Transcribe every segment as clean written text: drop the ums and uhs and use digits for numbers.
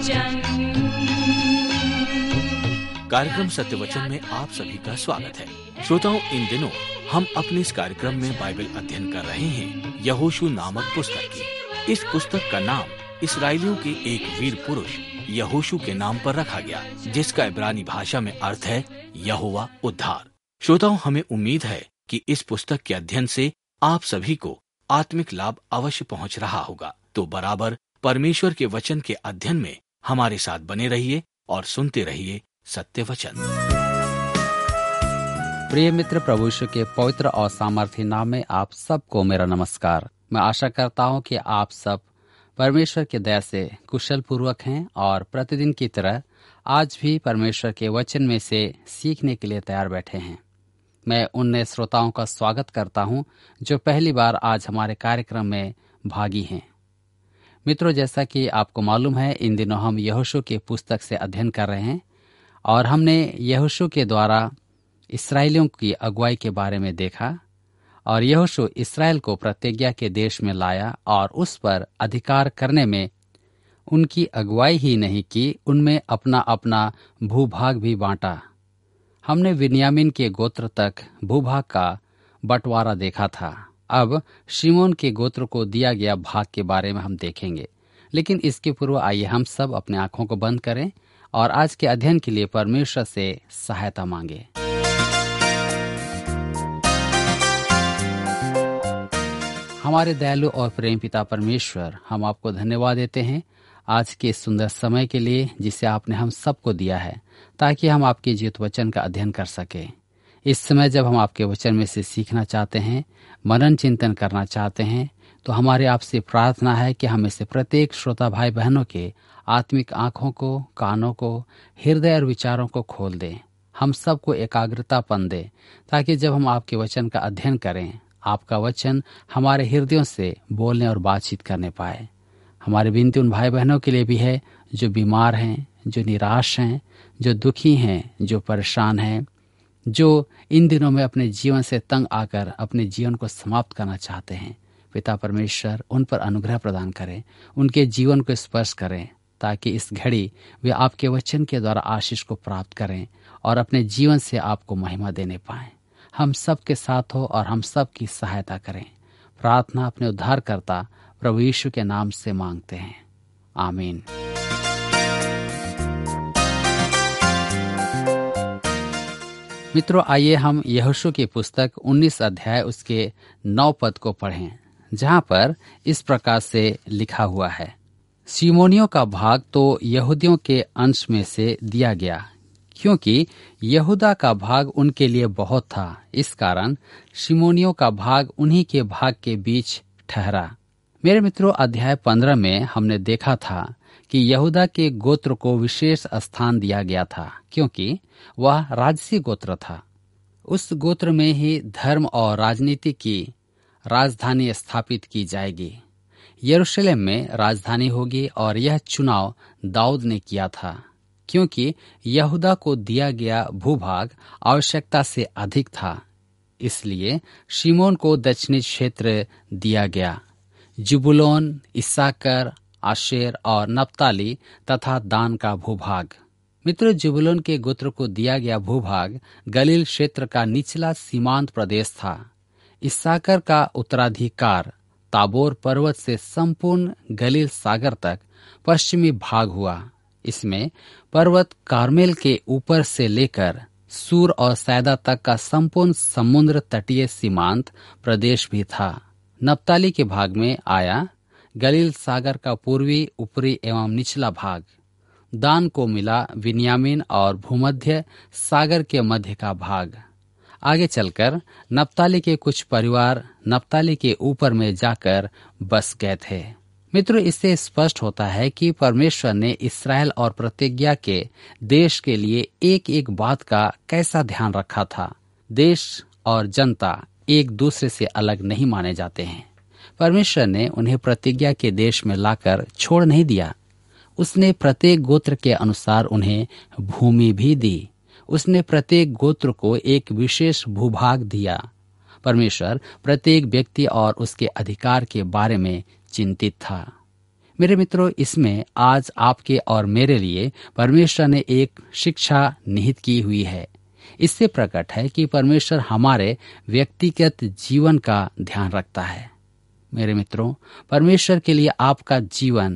वचन। कार्यक्रम सत्य वचन में आप सभी का स्वागत है। श्रोताओं, इन दिनों हम अपने इस कार्यक्रम में बाइबल अध्ययन कर रहे हैं यहोशू नामक पुस्तक की। इस पुस्तक का नाम इस्राएलियों के एक वीर पुरुष यहोशू के नाम पर रखा गया, जिसका इब्रानी भाषा में अर्थ है यहोवा उद्धार। श्रोताओं, हमें उम्मीद है कि इस पुस्तक के अध्ययन से आप सभी को आत्मिक लाभ अवश्य पहुंच रहा होगा। तो बराबर परमेश्वर के वचन के अध्ययन में हमारे साथ बने रहिए और सुनते रहिए सत्य वचन। प्रिय मित्र, प्रभु यीशु के पवित्र और सामर्थी नाम में आप सबको मेरा नमस्कार। मैं आशा करता हूं कि आप सब परमेश्वर की दया से कुशल पूर्वक हैं और प्रतिदिन की तरह आज भी परमेश्वर के वचन में से सीखने के लिए तैयार बैठे हैं। मैं उन नए श्रोताओं का स्वागत करता हूं जो पहली बार आज हमारे कार्यक्रम में भागी हैं। मित्रों, जैसा कि आपको मालूम है, इन दिनों हम यहोशू की पुस्तक से अध्ययन कर रहे हैं और हमने यहोशू के द्वारा इस्राएलियों की अगुवाई के बारे में देखा और यहोशू इस्राएल को प्रतिज्ञा के देश में लाया और उस पर अधिकार करने में उनकी अगुवाई ही नहीं की, उनमें अपना अपना भूभाग भी बांटा। हमने बिन्यामीन के गोत्र तक भूभाग का बंटवारा देखा था। अब शिमोन के गोत्र को दिया गया भाग के बारे में हम देखेंगे, लेकिन इसके पूर्व आइए हम सब अपने आंखों को बंद करें और आज के अध्ययन के लिए परमेश्वर से सहायता मांगे। हमारे दयालु और प्रेम पिता परमेश्वर, हम आपको धन्यवाद देते हैं आज के सुंदर समय के लिए जिसे आपने हम सबको दिया है, ताकि हम आपके जीवित वचन का अध्ययन कर सके। इस समय जब हम आपके वचन में से सीखना चाहते हैं, मनन चिंतन करना चाहते हैं, तो हमारे आपसे प्रार्थना है कि हमें से प्रत्येक श्रोता भाई बहनों के आत्मिक आंखों को, कानों को, हृदय और विचारों को खोल दें। हम सबको एकाग्रतापन दें, ताकि जब हम आपके वचन का अध्ययन करें, आपका वचन हमारे हृदयों से बोलने और बातचीत करने पाए। हमारी विनती उन भाई बहनों के लिए भी है जो बीमार हैं, जो निराश हैं, जो दुखी हैं, जो परेशान हैं, जो इन दिनों में अपने जीवन से तंग आकर अपने जीवन को समाप्त करना चाहते हैं। पिता परमेश्वर, उन पर अनुग्रह प्रदान करें, उनके जीवन को स्पर्श करें, ताकि इस घड़ी वे आपके वचन के द्वारा आशीष को प्राप्त करें और अपने जीवन से आपको महिमा देने पाएं। हम सब के साथ हो और हम सब की सहायता करें। प्रार्थना अपने उद्धारकर्ता प्रभु यीशु के नाम से मांगते हैं, आमीन। मित्रों, आइए हम यहोशू की पुस्तक 19 अध्याय उसके 9 पद को पढ़ें, जहां पर इस प्रकार से लिखा हुआ है। सिमोनियों का भाग तो यहूदियों के अंश में से दिया गया, क्योंकि यहूदा का भाग उनके लिए बहुत था। इस कारण सिमोनियों का भाग उन्हीं के भाग के बीच ठहरा। मेरे मित्रों, अध्याय 15 में हमने देखा था कि यहूदा के गोत्र को विशेष स्थान दिया गया था, क्योंकि वह राजसी गोत्र था। उस गोत्र में ही धर्म और राजनीति की राजधानी स्थापित की जाएगी। यरूशलेम में राजधानी होगी और यह चुनाव दाऊद ने किया था, क्योंकि यहूदा को दिया गया भूभाग आवश्यकता से अधिक था। इसलिए शिमोन को दक्षिणी क्षेत्र दिया गया। जुबुलोन, इस्साकर, आशेर और नप्ताली तथा दान का भूभाग। मित्र, जुबुलोन के गोत्र को दिया गया भूभाग गलील क्षेत्र का निचला सीमांत प्रदेश था। इस्साकर का उत्तराधिकार ताबोर पर्वत से संपूर्ण गलील सागर तक पश्चिमी भाग हुआ। इसमें पर्वत कार्मेल के ऊपर से लेकर सूर और सैदा तक का संपूर्ण समुद्र तटीय सीमांत प्रदेश भी था। नप्ताली के भाग में आया गलील सागर का पूर्वी, ऊपरी एवं निचला भाग। दान को मिला बिन्यामीन और भूमध्य सागर के मध्य का भाग। आगे चलकर नप्ताली के कुछ परिवार नप्ताली के ऊपर में जाकर बस गए थे। मित्रों, इससे स्पष्ट होता है कि परमेश्वर ने इस्राएल और प्रतिज्ञा के देश के लिए एक एक बात का कैसा ध्यान रखा था। देश और जनता एक दूसरे से अलग नहीं माने जाते हैं। परमेश्वर ने उन्हें प्रतिज्ञा के देश में लाकर छोड़ नहीं दिया। उसने प्रत्येक गोत्र के अनुसार उन्हें भूमि भी दी। उसने प्रत्येक गोत्र को एक विशेष भूभाग दिया। परमेश्वर प्रत्येक व्यक्ति और उसके अधिकार के बारे में चिंतित था। मेरे मित्रों, इसमें आज आपके और मेरे लिए परमेश्वर ने एक शिक्षा निहित की हुई है। इससे प्रकट है कि परमेश्वर हमारे व्यक्तिगत जीवन का ध्यान रखता है। मेरे मित्रों, परमेश्वर के लिए आपका जीवन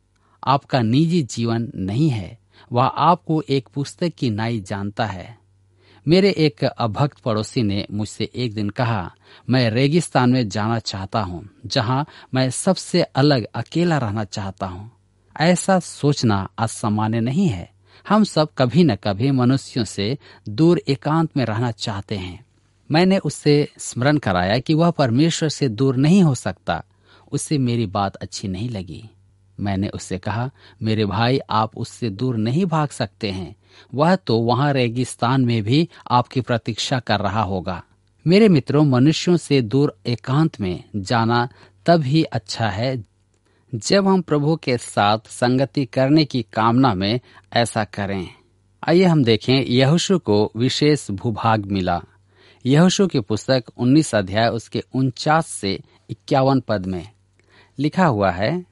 आपका निजी जीवन नहीं है। वह आपको एक पुस्तक की नाई जानता है। मेरे एक अभक्त पड़ोसी ने मुझसे एक दिन कहा, मैं रेगिस्तान में जाना चाहता हूँ, जहाँ मैं सबसे अलग अकेला रहना चाहता हूँ। ऐसा सोचना असामान्य नहीं है। हम सब कभी न कभी मनुष्यों से दूर एकांत में रहना चाहते हैं। मैंने उससे स्मरण कराया कि वह परमेश्वर से दूर नहीं हो सकता। उससे मेरी बात अच्छी नहीं लगी। मैंने उससे कहा, मेरे भाई, आप उससे दूर नहीं भाग सकते हैं। वह तो वहां रेगिस्तान में भी आपकी प्रतीक्षा कर रहा होगा। मेरे मित्रों, मनुष्यों से दूर एकांत में जाना तब ही अच्छा है जब हम प्रभु के साथ संगति करने की कामना में ऐसा करें। आइए हम देखें, यहोशू को विशेष भूभाग मिला। यहोशू की पुस्तक 19 अध्याय उसके 49 से 51 पद में लिखा हुआ है,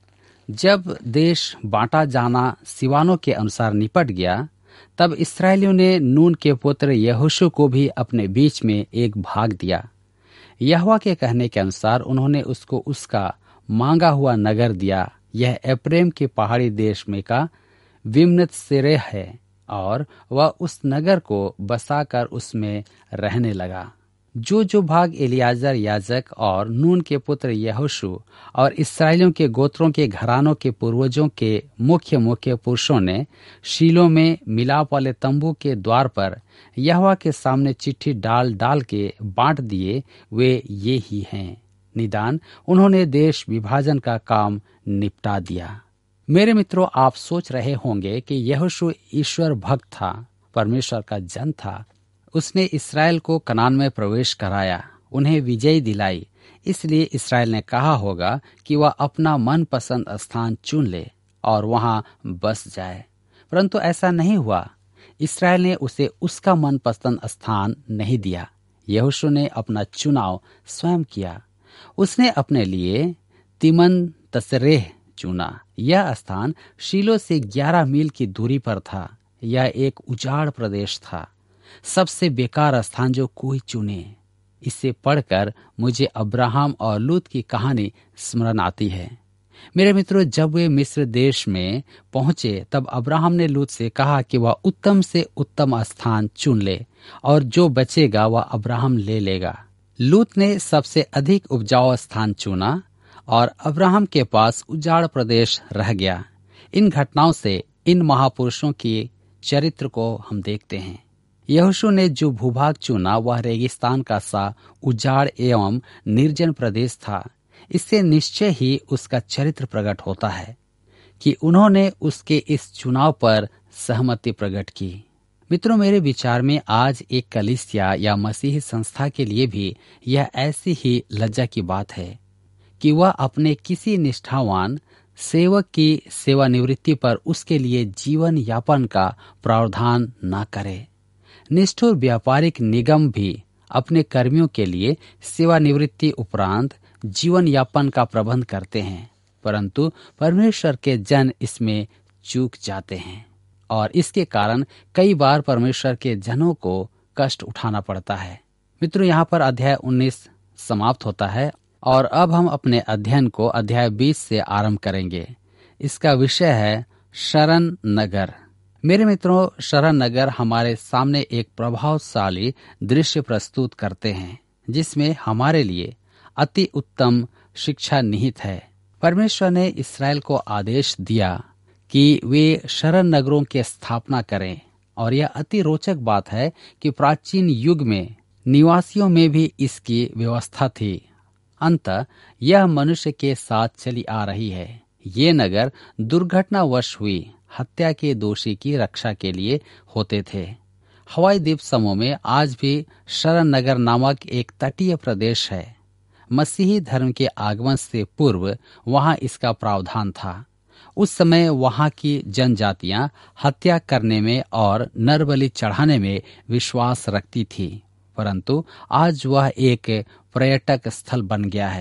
जब देश बांटा जाना सिवानों के अनुसार निपट गया, तब इस्राएलियों ने नून के पुत्र यहोशू को भी अपने बीच में एक भाग दिया। यहोवा के कहने के अनुसार उन्होंने उसको उसका मांगा हुआ नगर दिया। यह एप्रेम के पहाड़ी देश में का विम्नत सिरेह है, और वह उस नगर को बसाकर उसमें रहने लगा। जो भाग एलियाजर याजक और नून के पुत्र यहोशू और इस्राएलियों के गोत्रों के घरानों के पूर्वजों के मुख्य पुरुषों ने शीलो में मिलाप वाले तंबू के द्वार पर यहोवा के सामने चिट्ठी डाल डाल के बांट दिए, वे ये ही हैं। निदान उन्होंने देश विभाजन का काम निपटा दिया। मेरे मित्रों, आप सोच रहे होंगे कि यहोशू ईश्वर भक्त था, परमेश्वर का जन था। उसने इस्राएल को कनान में प्रवेश कराया, उन्हें विजय दिलाई। इसलिए इस्राएल ने कहा होगा कि वह अपना मनपसंद स्थान चुन ले और वहां बस जाए, परंतु ऐसा नहीं हुआ। इस्राएल ने उसे उसका मनपसंद स्थान नहीं दिया। यहोशू ने अपना चुनाव स्वयं किया। उसने अपने लिए तिमन तसरेह चुना। यह स्थान शीलो से 11 मील की दूरी पर था। यह एक उजाड़ प्रदेश था, सबसे बेकार स्थान जो कोई चुने। इसे पढ़कर मुझे अब्राहम और लूत की कहानी स्मरण आती है। मेरे मित्रों, जब वे मिस्र देश में पहुंचे, तब अब्राहम ने लूत से कहा कि वह उत्तम से उत्तम स्थान चुन ले और जो बचेगा वह अब्राहम ले लेगा। लूत ने सबसे अधिक उपजाऊ स्थान चुना और अब्राहम के पास उजाड़ प्रदेश रह गया। इन घटनाओं से इन महापुरुषों के चरित्र को हम देखते हैं। यहोशू ने जो भूभाग चुना वह रेगिस्तान का सा उजाड़ एवं निर्जन प्रदेश था। इससे निश्चय ही उसका चरित्र प्रकट होता है कि उन्होंने उसके इस चुनाव पर सहमति प्रकट की। मित्रों, मेरे विचार में आज एक कलीसिया या मसीही संस्था के लिए भी यह ऐसी ही लज्जा की बात है कि वह अपने किसी निष्ठावान सेवक की सेवानिवृत्ति पर उसके लिए जीवन यापन का प्रावधान न करे। निष्ठुर व्यापारिक निगम भी अपने कर्मियों के लिए सेवानिवृत्ति उपरांत जीवन यापन का प्रबंध करते हैं, परंतु परमेश्वर के जन इसमें चूक जाते हैं और इसके कारण कई बार परमेश्वर के जनों को कष्ट उठाना पड़ता है। मित्रों, यहाँ पर अध्याय 19 समाप्त होता है और अब हम अपने अध्ययन को अध्याय 20 से आरंभ करेंगे। इसका विषय है शरण नगर। मेरे मित्रों, शरण नगर हमारे सामने एक प्रभावशाली दृश्य प्रस्तुत करते हैं जिसमें हमारे लिए अति उत्तम शिक्षा निहित है। परमेश्वर ने इस्राएल को आदेश दिया कि वे शरण नगरों की स्थापना करें और यह अति रोचक बात है कि प्राचीन युग में निवासियों में भी इसकी व्यवस्था थी। अंततः यह मनुष्य के साथ चली आ रही है। ये नगर दुर्घटनावश हुई हत्या के दोषी की रक्षा के लिए होते थे। हवाई द्वीप समूह में आज भी शरण नगर नामक एक तटीय प्रदेश है। मसीही धर्म के आगमन से पूर्व वहां इसका प्रावधान था। उस समय वहां की जनजातियां हत्या करने में और नरबलि चढ़ाने में विश्वास रखती थी, परंतु आज वह एक पर्यटक स्थल बन गया है।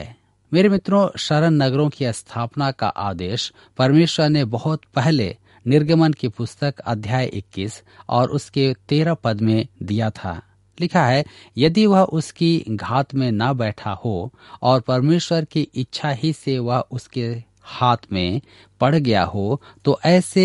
मेरे मित्रों, शरण नगरों की स्थापना का आदेश परमेश्वर ने बहुत पहले निर्गमन की पुस्तक अध्याय 21 और उसके 13 पद में दिया था। लिखा है, यदि वह उसकी घात में न बैठा हो और परमेश्वर की इच्छा ही से वह उसके हाथ में पड़ गया हो, तो ऐसे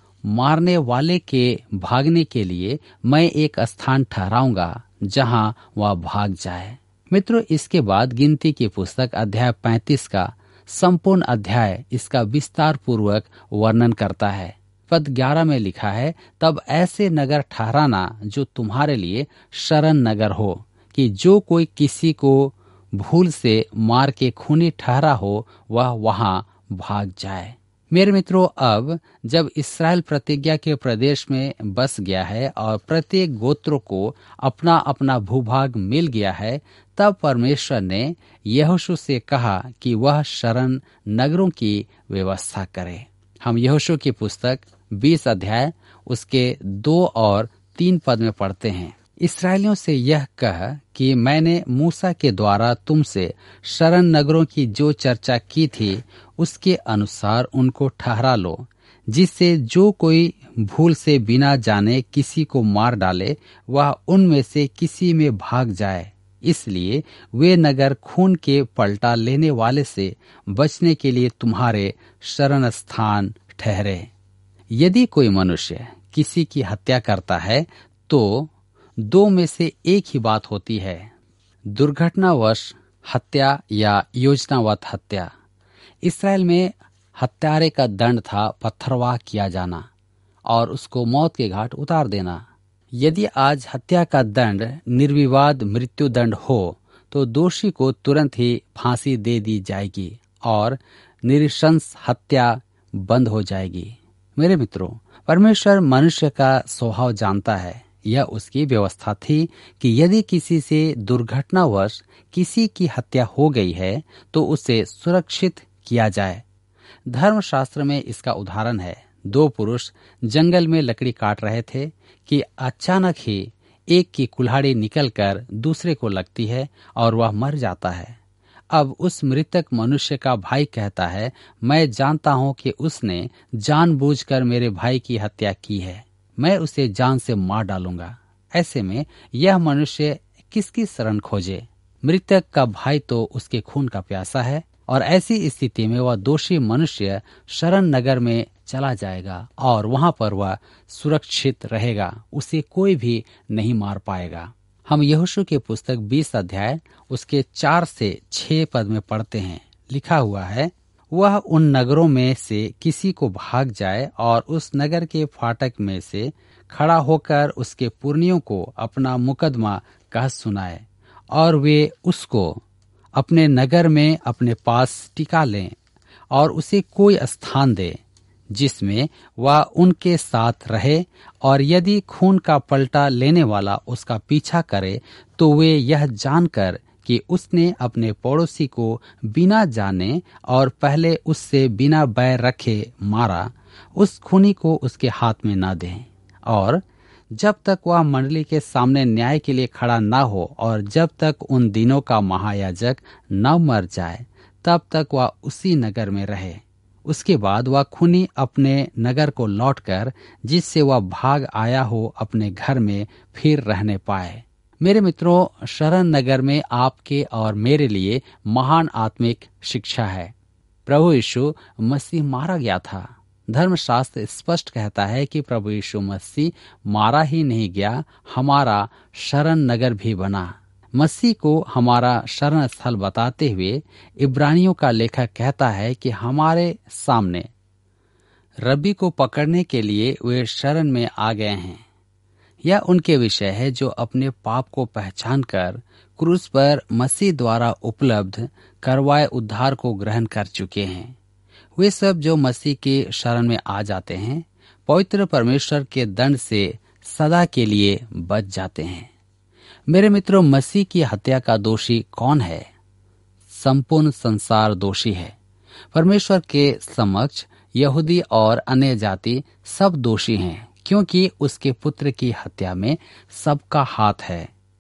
मारने वाले के भागने के लिए मैं एक स्थान ठहराऊंगा जहां वह भाग जाए। मित्रों, इसके बाद गिनती की पुस्तक अध्याय 35 का संपूर्ण अध्याय इसका विस्तार पूर्वक वर्णन करता है। पद 11 में लिखा है, तब ऐसे नगर ठहराना जो तुम्हारे लिए शरण नगर हो, कि जो कोई किसी को भूल से मार के खूनी ठहरा हो वह वहां भाग जाए। मेरे मित्रों, अब जब इस्राएल प्रतिज्ञा के प्रदेश में बस गया है और प्रत्येक गोत्र को अपना अपना भूभाग मिल गया है, तब परमेश्वर ने यहोशू से कहा कि वह शरण नगरों की व्यवस्था करे। हम यहोशू की पुस्तक 20 अध्याय उसके 2 और 3 पद में पढ़ते हैं, इस्राएलियों से यह कह कि मैंने मूसा के द्वारा तुमसे शरण नगरों की जो चर्चा की थी उसके अनुसार उनको ठहरा लो, जिससे जो कोई भूल से बिना जाने किसी को मार डाले वह उनमें से किसी में भाग जाए। इसलिए वे नगर खून के पलटा लेने वाले से बचने के लिए तुम्हारे शरण स्थान ठहरे। यदि कोई मनुष्य किसी की हत्या करता है तो 2 में से एक ही बात होती है, दुर्घटनावश हत्या या योजनावत हत्या। इस्राएल में हत्यारे का दंड था पत्थरवाह किया जाना और उसको मौत के घाट उतार देना। यदि आज हत्या का दंड निर्विवाद मृत्यु दंड हो तो दोषी को तुरंत ही फांसी दे दी जाएगी और निरशंस हत्या बंद हो जाएगी। मेरे मित्रों, परमेश्वर मनुष्य का स्वभाव जानता है। यह उसकी व्यवस्था थी कि यदि किसी से दुर्घटनावश किसी की हत्या हो गई है तो उसे सुरक्षित किया जाए। धर्मशास्त्र में इसका उदाहरण है, 2 पुरुष जंगल में लकड़ी काट रहे थे कि अचानक ही एक की कुल्हाड़ी निकलकर दूसरे को लगती है और वह मर जाता है। अब उस मृतक मनुष्य का भाई कहता है, मैं जानता हूं कि उसने जानबूझकर मेरे भाई की हत्या की है, मैं उसे जान से मार डालूंगा। ऐसे में यह मनुष्य किसकी शरण खोजे? मृतक का भाई तो उसके खून का प्यासा है और ऐसी स्थिति में वह दोषी मनुष्य शरण नगर में चला जाएगा और वहां पर वह सुरक्षित रहेगा, उसे कोई भी नहीं मार पाएगा। हम यहोशू की पुस्तक 20 अध्याय उसके 4 से 6 पद में पढ़ते हैं। लिखा हुआ है, वह उन नगरों में से किसी को भाग जाए और उस नगर के फाटक में से खड़ा होकर उसके पुरनियों को अपना मुकदमा कह सुनाए और वे उसको अपने नगर में अपने पास टिका लें और उसे कोई स्थान दे जिसमें वह उनके साथ रहे, और यदि खून का पलटा लेने वाला उसका पीछा करे तो वे यह जानकर कि उसने अपने पड़ोसी को बिना जाने और पहले उससे बिना बैर रखे मारा, उस खूनी को उसके हाथ में न दें। और जब तक वह मंडली के सामने न्याय के लिए खड़ा न हो और जब तक उन दिनों का महायाजक न मर जाए तब तक वह उसी नगर में रहे। उसके बाद वह खूनी अपने नगर को लौटकर जिससे वह भाग आया हो अपने घर में फिर रहने पाए। मेरे मित्रों, शरण नगर में आपके और मेरे लिए महान आत्मिक शिक्षा है। प्रभु यीशु मसीह मारा गया था। धर्मशास्त्र स्पष्ट कहता है कि प्रभु यीशु मसीह मारा ही नहीं गया, हमारा शरण नगर भी बना। मसीह को हमारा शरण स्थल बताते हुए इब्रानियों का लेखक कहता है कि हमारे सामने रब्बी को पकड़ने के लिए वे शरण में आ गए हैं। यह उनके विषय है जो अपने पाप को पहचान कर क्रूस पर मसीह द्वारा उपलब्ध करवाए उद्धार को ग्रहण कर चुके हैं। वे सब जो मसीह की शरण में आ जाते हैं पवित्र परमेश्वर के दंड से सदा के लिए बच जाते हैं। मेरे मित्रों, मसीह की हत्या का दोषी कौन है? संपूर्ण संसार दोषी है। परमेश्वर के समक्ष यहूदी और अन्य जाति सब दोषी हैं, क्योंकि उसके पुत्र की हत्या में सबका हाथ है।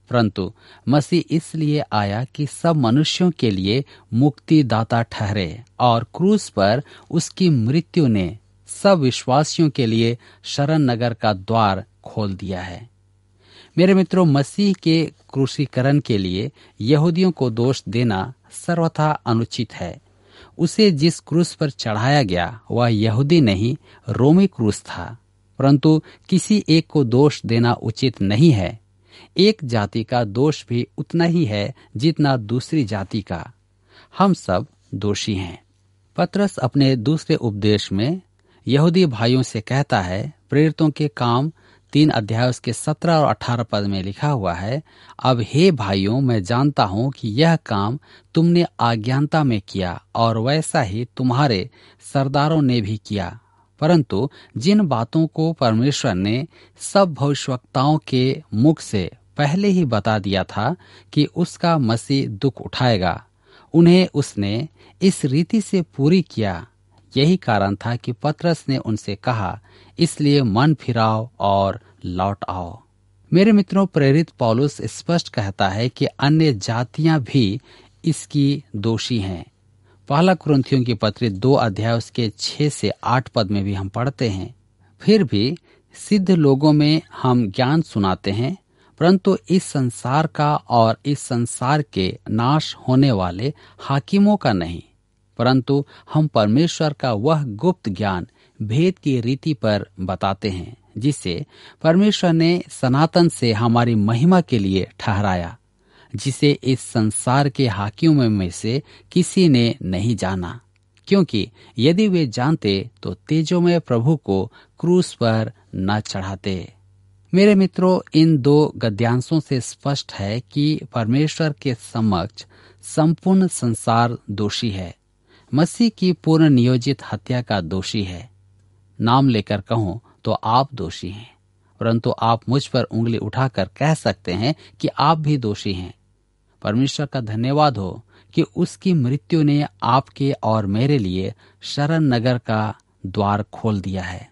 परंतु मसीह इसलिए आया कि सब मनुष्यों के लिए मुक्तिदाता ठहरे, और क्रूस पर उसकी मृत्यु ने सब विश्वासियों के लिए शरण नगर का द्वार खोल दिया है। मेरे मित्रों, मसीह के क्रूसीकरण के लिए यहूदियों को दोष देना सर्वथा अनुचित है। उसे जिस क्रूस पर चढ़ाया गया वह यहूदी नहीं, रोमी क्रूस था। परंतु किसी एक को दोष देना उचित नहीं है। एक जाति का दोष भी उतना ही है जितना दूसरी जाति का। हम सब दोषी हैं। पतरस अपने दूसरे उपदेश में यहूदी भाइयों से कहता है, प्रेरितों के काम 3 अध्याय उसके 17 और 18 पद में लिखा हुआ है, अब हे भाइयों, मैं जानता हूं कि यह काम तुमने अज्ञानता में किया और वैसा ही तुम्हारे सरदारों ने भी किया। परंतु जिन बातों को परमेश्वर ने सब भविष्यवक्ताओं के मुख से पहले ही बता दिया था कि उसका मसीह दुख उठाएगा, उन्हें उसने इस रीति से पूरी किया। यही कारण था कि पतरस ने उनसे कहा, इसलिए मन फिराओ और लौट आओ। मेरे मित्रों, प्रेरित पौलुस स्पष्ट कहता है कि अन्य जातियां भी इसकी दोषी हैं। पहला कुरिन्थियों की पत्री 2 अध्याय उसके 6 से 8 पद में भी हम पढ़ते हैं, फिर भी सिद्ध लोगों में हम ज्ञान सुनाते हैं, परंतु इस संसार का और इस संसार के नाश होने वाले हाकिमों का नहीं, परंतु हम परमेश्वर का वह गुप्त ज्ञान भेद की रीति पर बताते हैं, जिसे परमेश्वर ने सनातन से हमारी महिमा के लिए ठहराया, जिसे इस संसार के हाकिमों में से किसी ने नहीं जाना, क्योंकि यदि वे जानते तो तेजोमय प्रभु को क्रूस पर न चढ़ाते। मेरे मित्रों, इन 2 गद्यांशों से स्पष्ट है कि परमेश्वर के समक्ष संपूर्ण संसार दोषी है। मसीह की पूर्ण नियोजित हत्या का दोषी है। नाम लेकर कहूं तो आप दोषी हैं, परंतु आप मुझ पर उंगली उठाकर कह सकते हैं कि आप भी दोषी हैं। परमेश्वर का धन्यवाद हो कि उसकी मृत्यु ने आपके और मेरे लिए शरण नगर का द्वार खोल दिया है।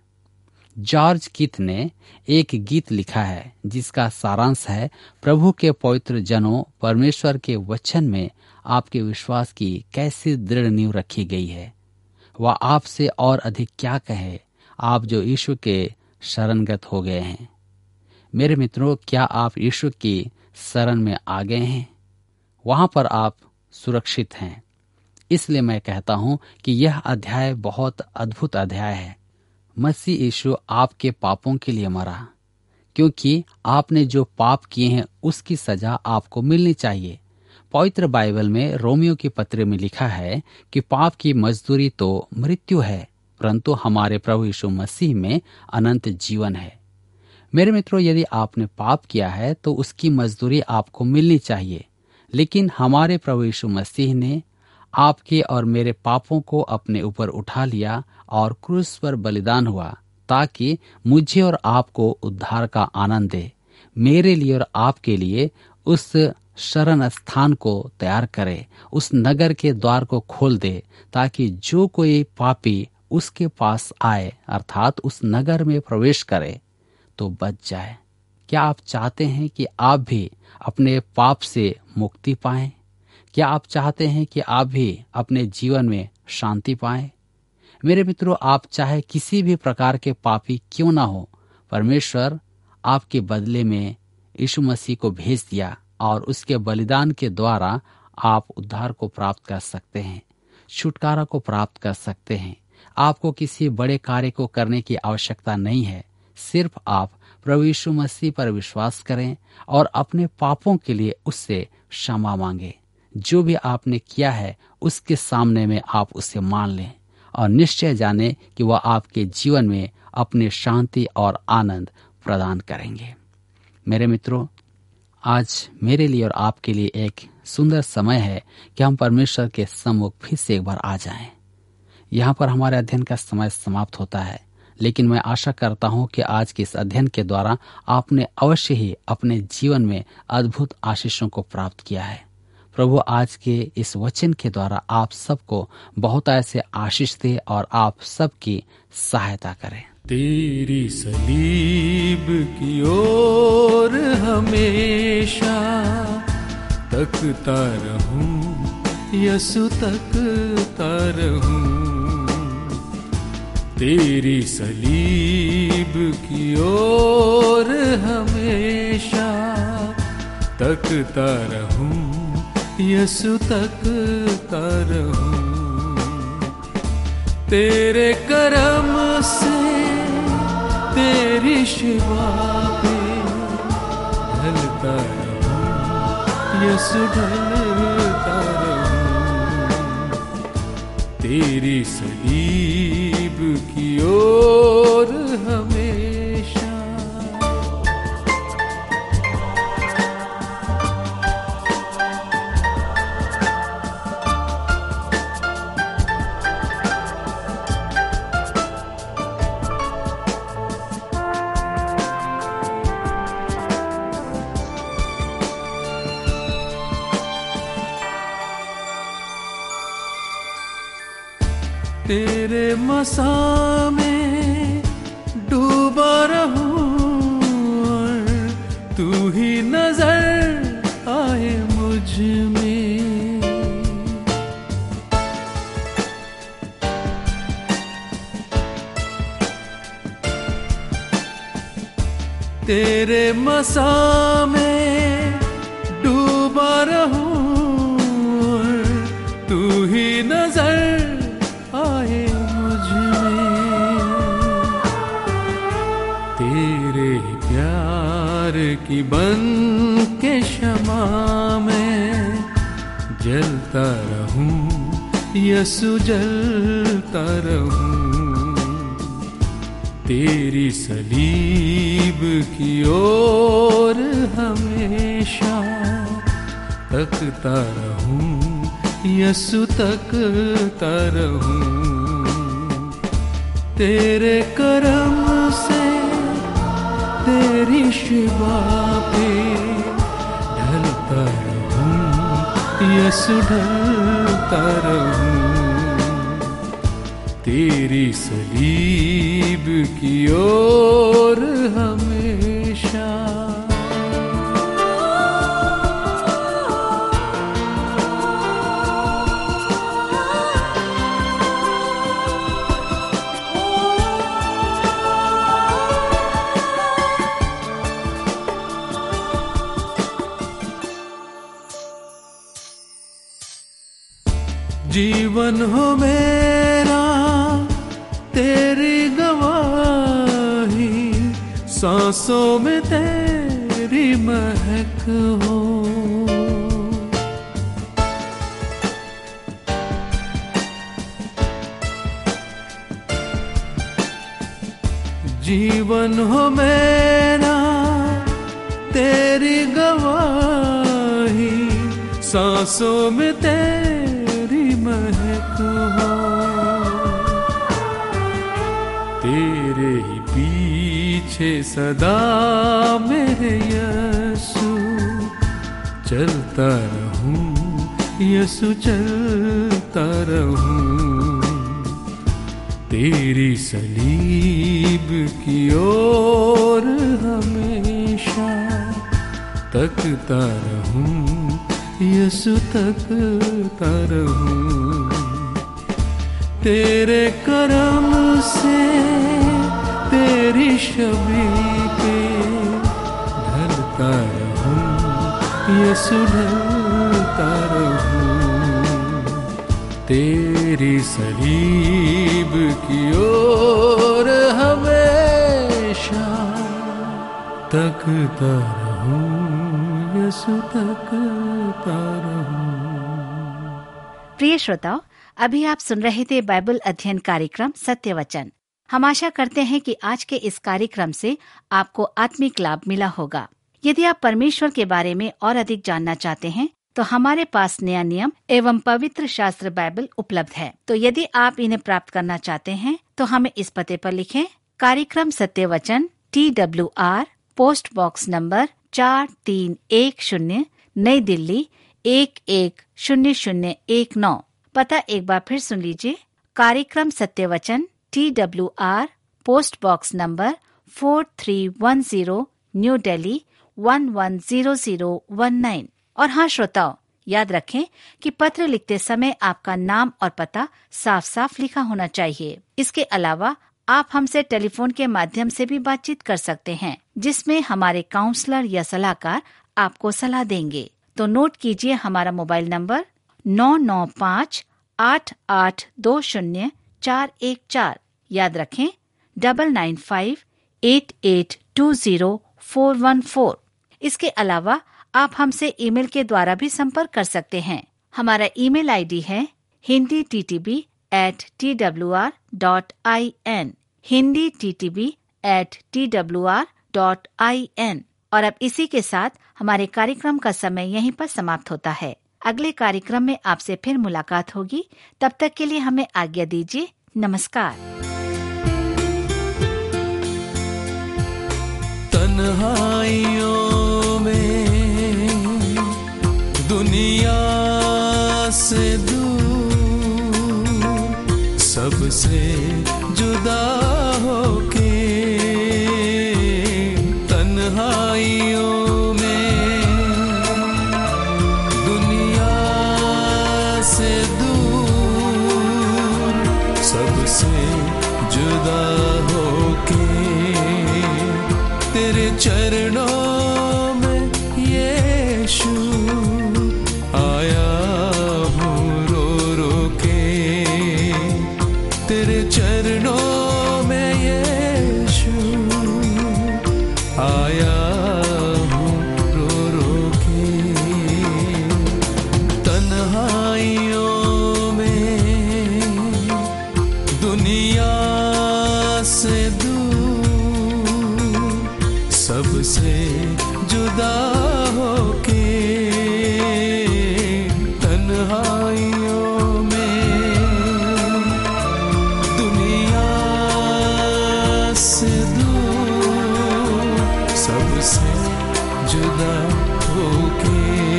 जॉर्ज कीथ ने एक गीत लिखा है जिसका सारांश है, प्रभु के पवित्र जनों, परमेश्वर के वचन में आपके विश्वास की कैसी दृढ़ नींव रखी गई है। वह आपसे और अधिक क्या कहे, आप जो यीशु के शरणगत हो गए हैं। मेरे मित्रों, क्या आप यीशु की शरण में आ गए हैं? वहां पर आप सुरक्षित हैं। इसलिए मैं कहता हूं कि यह अध्याय बहुत अद्भुत अध्याय है। मसीह यीशु आपके पापों के लिए मरा, क्योंकि आपने जो पाप किए हैं उसकी सजा आपको मिलनी चाहिए। पवित्र बाइबल में रोमियो की पत्र में लिखा है कि पाप की मजदूरी तो मृत्यु है, परंतु हमारे प्रभु यीशु मसीह में अनंत जीवन है। मेरे मित्रों, यदि आपने पाप किया है तो उसकी मजदूरी आपको मिलनी चाहिए, लेकिन हमारे प्रभु यीशु मसीह ने आपके और मेरे पापों को अपने ऊपर उठा लिया और क्रूस पर बलिदान हुआ, ताकि मुझे और आपको उद्धार का आनंद दे, मेरे लिए और आपके लिए उस शरण स्थान को तैयार करे, उस नगर के द्वार को खोल दे, ताकि जो कोई पापी उसके पास आए, अर्थात उस नगर में प्रवेश करे, तो बच जाए। क्या आप चाहते हैं कि आप भी अपने पाप से मुक्ति पाएं? क्या आप चाहते हैं कि आप भी अपने जीवन में शांति पाएं? मेरे मित्रों, आप चाहे किसी भी प्रकार के पापी क्यों ना हो, परमेश्वर आपके बदले में यीशु मसीह को भेज दिया और उसके बलिदान के द्वारा आप उद्धार को प्राप्त कर सकते हैं, छुटकारा को प्राप्त कर सकते हैं। आपको किसी बड़े कार्य को करने की आवश्यकता नहीं है। सिर्फ आप प्रभु यीशु मसीह पर विश्वास करें और अपने पापों के लिए उससे क्षमा मांगे। जो भी आपने किया है उसके सामने में आप उसे मान लें और निश्चय जाने कि वह आपके जीवन में अपनी शांति और आनंद प्रदान करेंगे। मेरे मित्रों, आज मेरे लिए और आपके लिए एक सुंदर समय है कि हम परमेश्वर के सम्मुख फिर से एक बार आ जाएं। यहाँ पर हमारे अध्ययन का समय समाप्त होता है, लेकिन मैं आशा करता हूँ कि आज के इस अध्ययन के द्वारा आपने अवश्य ही अपने जीवन में अद्भुत आशीषों को प्राप्त किया है। प्रभु आज के इस वचन के द्वारा आप सबको बहुत ऐसे आशीष दे और आप सबकी सहायता करें। तेरी सलीब की ओर हमेशा तकता रहूं, यसु तकता रहूं। तेरी सलीब की ओर हमेशा तकता रहूं, यसु तकता रहूं। तेरे करम से तेरी शिवा पे ढलता रहूं, यसु ढलता रहूं। तेरी सलीब की ओर हमेशा। तेरे मसा में डूबा रहूं और तू ही नजर आए मुझ में। तेरे मसा में डूबा रहूं और तू ही नजर आए मुझ में। तेरे प्यार की बन के शमा में जलता रहूं, यसु जलता रहूं। तेरी सलीब की ओर हमेशा तकता रहूं, यसु तकता रहूं। तेरे करम से तेरी शिवा पे ढलता रहूं, यसु ढलता रहूं। तेरी सलीब की ओर हमेशा। जीवन हो मेरा तेरी गवाही, सांसों में तेरी महक हो। जीवन हो मेरा तेरी गवाही, सांसों में तेरी महक हो। तेरे ही पीछे सदा मेरे यसु चलता रहूं, यसु चलता रहूं। तेरी सलीब की ओर हमेशा तकता रहूं, यसु तकता रहूं। तेरे करम से तेरी छवि पे ढलता रहूं, यसु ढलता रहूं। तेरी सलीब की ओर हमेशा तकता रहूं, यसु तकता रहूं। प्रिय श्रोताओ, अभी आप सुन रहे थे बाइबल अध्ययन कार्यक्रम सत्य वचन। हम आशा करते हैं कि आज के इस कार्यक्रम से आपको आत्मिक लाभ मिला होगा। यदि आप परमेश्वर के बारे में और अधिक जानना चाहते हैं तो हमारे पास नया नियम एवं पवित्र शास्त्र बाइबल उपलब्ध है। तो यदि आप इन्हें प्राप्त करना चाहते हैं तो हमें इस पते पर लिखें। कार्यक्रम Satya Vachan, TWR, post box number 4310, नई दिल्ली 1100119। पता एक बार फिर सुन लीजिए। कार्यक्रम Satya Vachan, TWR, post box number 4310, New Delhi 110019। और हाँ श्रोताओ, याद रखें कि पत्र लिखते समय आपका नाम और पता साफ साफ लिखा होना चाहिए। इसके अलावा आप हमसे टेलीफोन के माध्यम से भी बातचीत कर सकते हैं, जिसमें हमारे काउंसलर या सलाहकार आपको सलाह देंगे। तो नोट कीजिए हमारा मोबाइल नंबर 9958820414। याद रखें 9958820414। इसके अलावा आप हमसे ईमेल के द्वारा भी संपर्क कर सकते हैं। हमारा ईमेल आईडी है hinditb@twr.in, hinditb@twr.in। और अब इसी के साथ हमारे कार्यक्रम का समय यहीं पर समाप्त होता है। अगले कार्यक्रम में आपसे फिर मुलाकात होगी। तब तक के लिए हमें आज्ञा दीजिए। नमस्कार। तन्हाइयों में दुनिया से दूर, सबसे जुदा होके, तन्हाइयों में दुनिया से दूर, सबसे जुदा होके, तेरे चरणों में यीशु आया हूँ रो रो के, तेरे चरणों में यीशु आया हूँ रो रो के। तन्हाइयों में दुनिया से दूर, सबसे जुदा होके, तन्हाइयों में दुनिया से दूर, सबसे जुदा होके,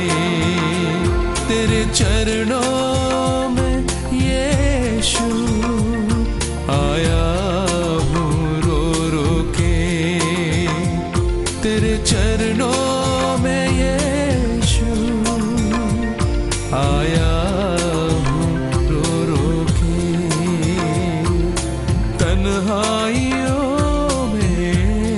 तेरे चरणों में यीशु आया हूँ रो रो के, तेरे चरणों में यीशु आया हूँ रो रो के। तन्हाइयों में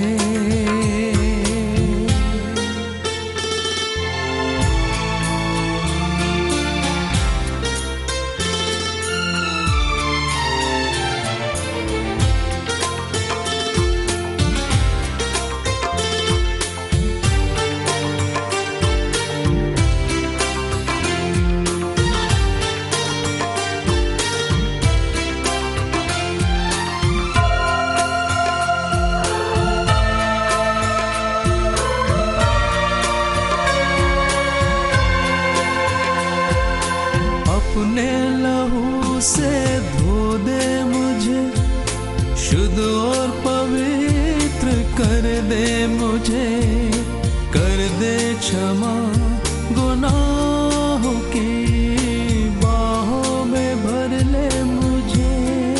अपने लहू से धो दे मुझे, शुद्ध और पवित्र कर दे मुझे, कर दे क्षमा गुनाहों की, बाहों में भर ले मुझे।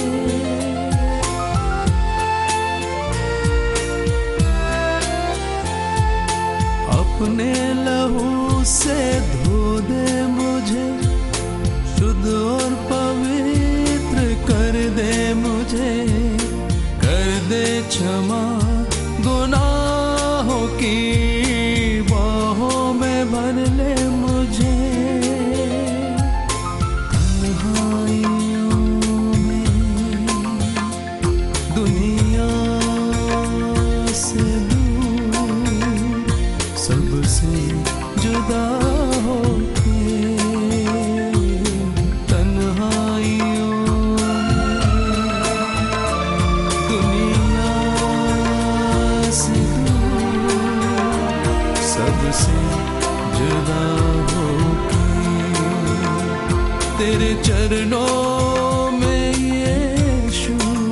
अपने लहू से धो दे मुझे, शुद्ध और पवित्र कर दे मुझे, कर दे क्षमा गुनाहों की, बाहों में भर ले मुझे। तन्हाइयों में दुनिया से दूर, सबसे जुदा होके, सबसे जुदा होके, तेरे चरणों में यीशु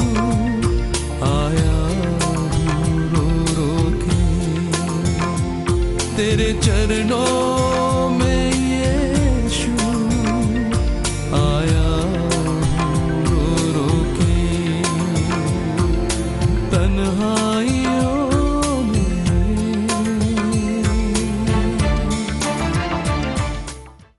आया हूँ रो रो के, तेरे चरणों में तन्हाई